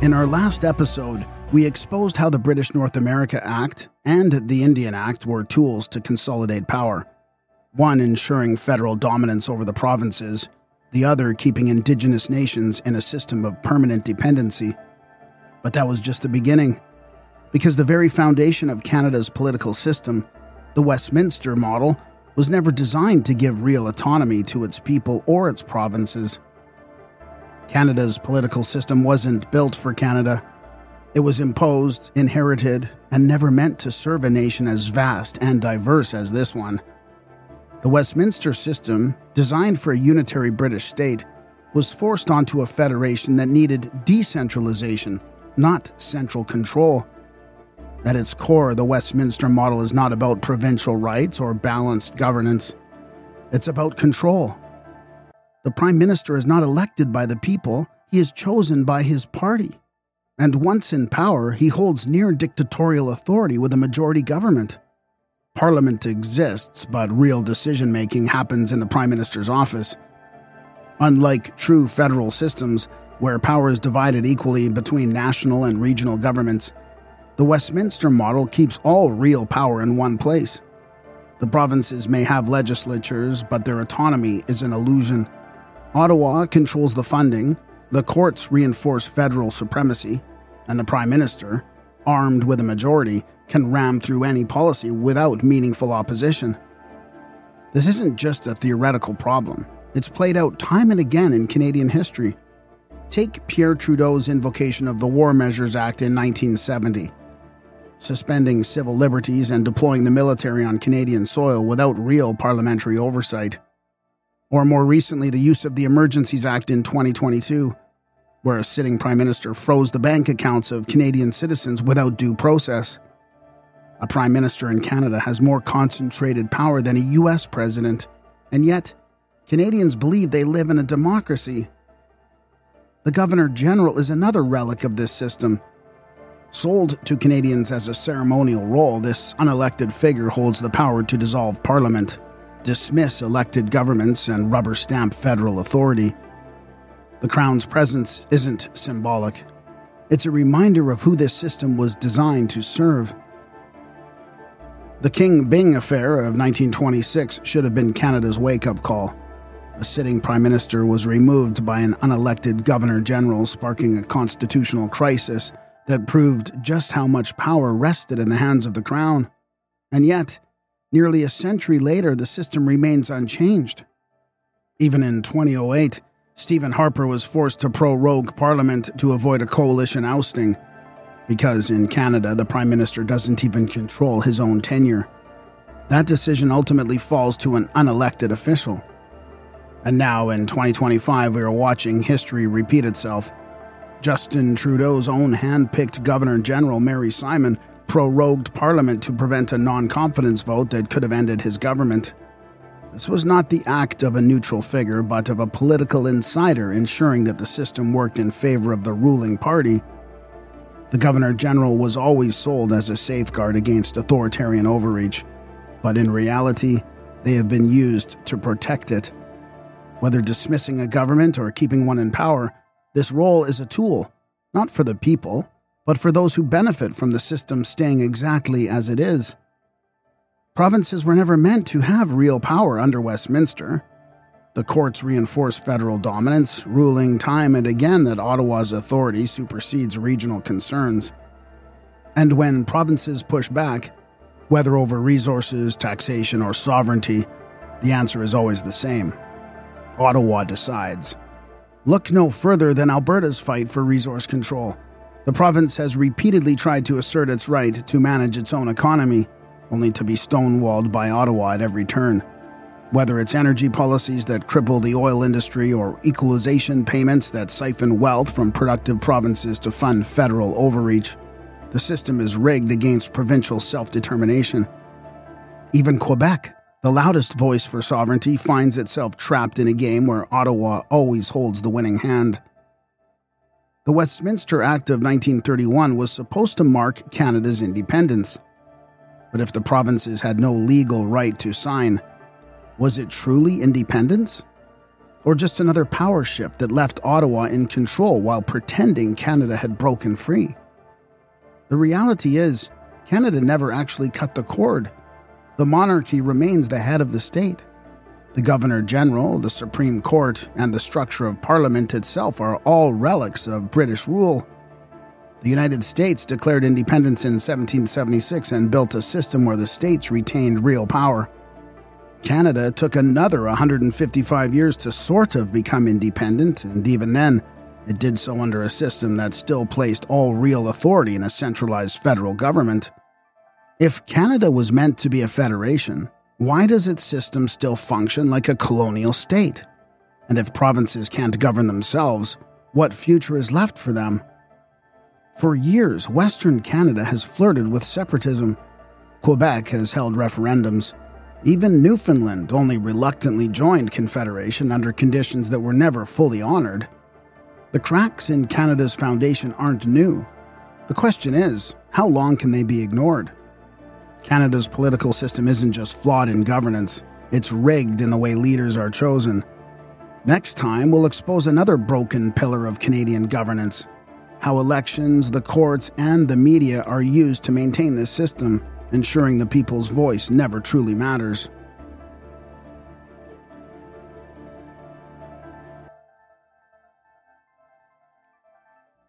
In our last episode, we exposed how the British North America Act and the Indian Act were tools to consolidate power, one ensuring federal dominance over the provinces, the other keeping Indigenous nations in a system of permanent dependency. But that was just the beginning, because the very foundation of Canada's political system, the Westminster model, was never designed to give real autonomy to its people or its provinces. Canada's political system wasn't built for Canada. It was imposed, inherited, and never meant to serve a nation as vast and diverse as this one. The Westminster system, designed for a unitary British state, was forced onto a federation that needed decentralization, not central control. At its core, the Westminster model is not about provincial rights or balanced governance. It's about control. The Prime Minister is not elected by the people, he is chosen by his party. And once in power, he holds near dictatorial authority with a majority government. Parliament exists, but real decision-making happens in the Prime Minister's office. Unlike true federal systems, where power is divided equally between national and regional governments, the Westminster model keeps all real power in one place. The provinces may have legislatures, but their autonomy is an illusion. Ottawa controls the funding, the courts reinforce federal supremacy, and the Prime Minister, armed with a majority, can ram through any policy without meaningful opposition. This isn't just a theoretical problem. It's played out time and again in Canadian history. Take Pierre Trudeau's invocation of the War Measures Act in 1970, suspending civil liberties and deploying the military on Canadian soil without real parliamentary oversight. Or more recently, the use of the Emergencies Act in 2022, where a sitting Prime Minister froze the bank accounts of Canadian citizens without due process. A Prime Minister in Canada has more concentrated power than a US president, and yet, Canadians believe they live in a democracy. The Governor-General is another relic of this system. Sold to Canadians as a ceremonial role, this unelected figure holds the power to dissolve Parliament, dismiss elected governments, and rubber-stamp federal authority. The Crown's presence isn't symbolic. It's a reminder of who this system was designed to serve. The King Byng affair of 1926 should have been Canada's wake-up call. A sitting Prime Minister was removed by an unelected Governor-General, sparking a constitutional crisis that proved just how much power rested in the hands of the Crown. And yet, nearly a century later, the system remains unchanged. Even in 2008, Stephen Harper was forced to prorogue Parliament to avoid a coalition ousting, because in Canada, the Prime Minister doesn't even control his own tenure. That decision ultimately falls to an unelected official. And now, in 2025, we are watching history repeat itself. Justin Trudeau's own hand-picked Governor-General, Mary Simon, prorogued Parliament to prevent a non-confidence vote that could have ended his government. This was not the act of a neutral figure, but of a political insider ensuring that the system worked in favor of the ruling party. The Governor-General was always sold as a safeguard against authoritarian overreach, but in reality, they have been used to protect it. Whether dismissing a government or keeping one in power, this role is a tool, not for the people, but for those who benefit from the system staying exactly as it is. Provinces were never meant to have real power under Westminster. The courts reinforce federal dominance, ruling time and again that Ottawa's authority supersedes regional concerns. And when provinces push back, whether over resources, taxation, or sovereignty, the answer is always the same. Ottawa decides. Look no further than Alberta's fight for resource control. The province has repeatedly tried to assert its right to manage its own economy, only to be stonewalled by Ottawa at every turn. Whether it's energy policies that cripple the oil industry or equalization payments that siphon wealth from productive provinces to fund federal overreach, the system is rigged against provincial self-determination. Even Quebec, the loudest voice for sovereignty, finds itself trapped in a game where Ottawa always holds the winning hand. The Westminster Act of 1931 was supposed to mark Canada's independence. But if the provinces had no legal right to sign, was it truly independence? Or just another power shift that left Ottawa in control while pretending Canada had broken free? The reality is, Canada never actually cut the cord. The monarchy remains the head of the state. The Governor-General, the Supreme Court, and the structure of Parliament itself are all relics of British rule. The United States declared independence in 1776 and built a system where the states retained real power. Canada took another 155 years to sort of become independent, and even then, it did so under a system that still placed all real authority in a centralized federal government. If Canada was meant to be a federation, why does its system still function like a colonial state? And if provinces can't govern themselves, what future is left for them? For years, Western Canada has flirted with separatism. Quebec has held referendums. Even Newfoundland only reluctantly joined Confederation under conditions that were never fully honored. The cracks in Canada's foundation aren't new. The question is, how long can they be ignored? Canada's political system isn't just flawed in governance, it's rigged in the way leaders are chosen. Next time, we'll expose another broken pillar of Canadian governance: how elections, the courts, and the media are used to maintain this system, ensuring the people's voice never truly matters.